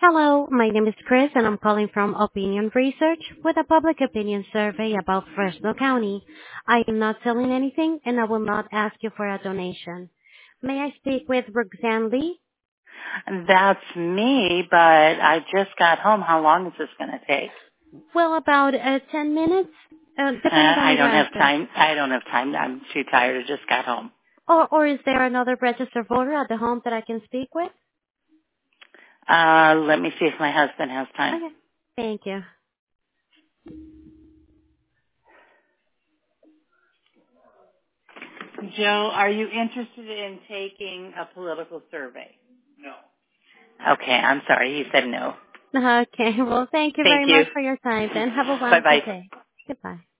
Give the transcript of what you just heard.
Hello, my name is Chris and I'm calling from Opinion Research with a public opinion survey about Fresno County. I am not selling anything and I will not ask you for a donation. May I speak with Roxanne Lee? That's me, but I just got home. How long is this going to take? Well, about 10 minutes, depending on I your don't have answer. time. I don't have time. I'm too tired. I just got home. Or is there another registered voter at the home that I can speak with? Let me see if my husband has time. Okay, thank you. Joe, are you interested in taking a political survey? No. Okay, I'm sorry. He said no. Okay, well, thank you Thank very you. much for your time and have a wonderful Bye-bye. day. Goodbye.